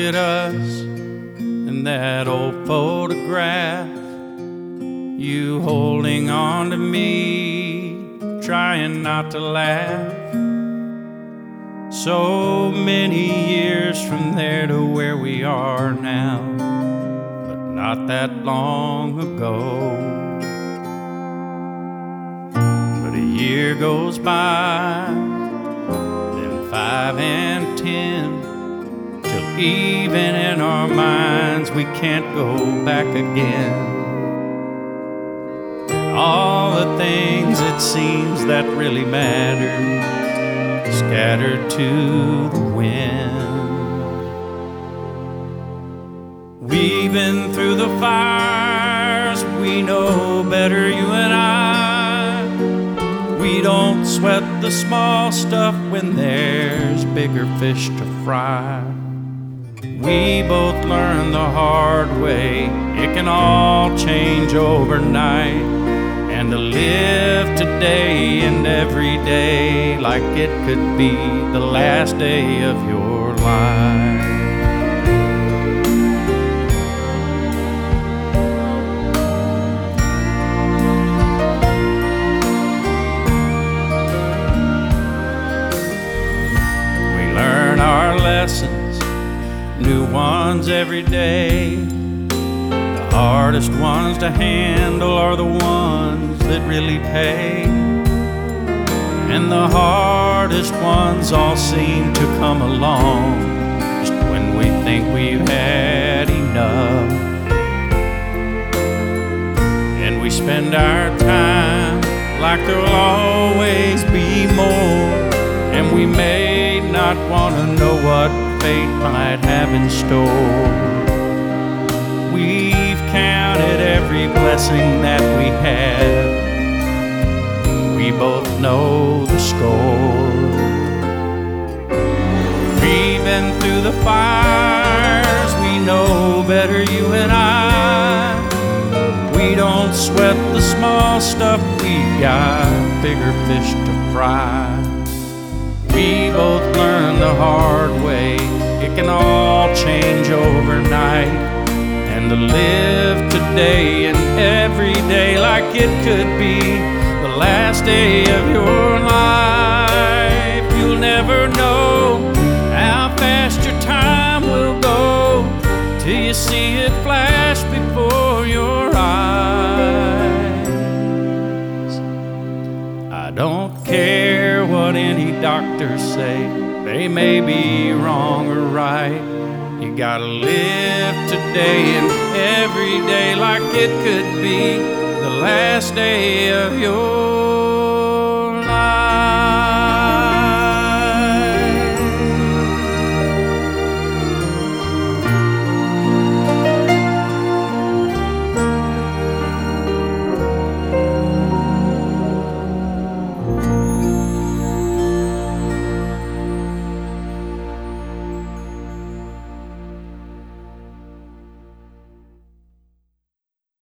at us in that old photograph. You holding on to me, trying not to laugh. So many years from there to where we are now, but not that long ago. But a year goes by, then 5 and 10, till even in our minds we can't go back again. All the things it seems that really matter scattered to the wind. We've been through the fires, we know better, you and I. We don't sweat the small stuff when there's bigger fish to fry. We both learned the hard way, it can all change overnight. And to live today and every day like it could be the last day of your life. We learn our lessons, new ones every day. The hardest ones to handle are the ones that really pay, and the hardest ones all seem to come along just when we think we've had enough. And we spend our time like there'll always be more, and we may not want to know what fate might have in store. We've counted every blessing that we have, we both know the score. We've been through the fires, we know better, you and I. We don't sweat the small stuff, we've got bigger fish to fry. We both learn the hard way, it can all change overnight. And to live today and every day like it could be the last day of your life. You'll never know how fast your time will go till you see it flash before your eyes. I don't care what any doctors say, they may be wrong or right. You gotta live today and every day like it could be the last day of your